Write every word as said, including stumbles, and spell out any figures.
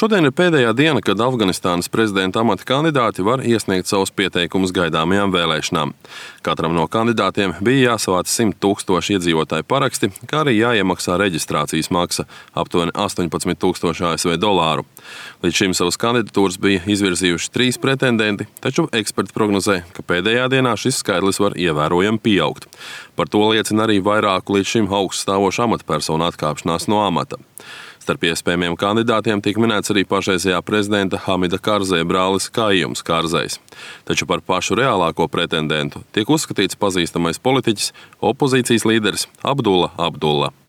Šodien ir pēdējā diena, kad Afganistānas prezidenta amata kandidāti var iesniegt savus pieteikumus gaidāmajām vēlēšanām. Katram no kandidātiem bija jāsavāc simt tūkstoši iedzīvotāju paraksti, kā arī jāiemaksā reģistrācijas maksa aptuveni astoņpadsmit tūkstoši A S V dolāru. Līdz šim savas kandidatūras bija izvirzījuši trīs pretendenti, taču eksperti prognozē, ka pēdējā dienā šis skaitlis var ievērojami pieaugt. Par to liecina arī vairāku līdz šim augststāvošu amatpersonu atkāpšanās no amata. Starp iespējamiem kandidātiem tika minēts arī pašreizējā prezidenta Hamida Karzēja brālis Kājums Karzējs. Taču par pašu reālāko pretendentu tiek uzskatīts pazīstamais politiķis, opozīcijas līderis Abdulla Abdulla.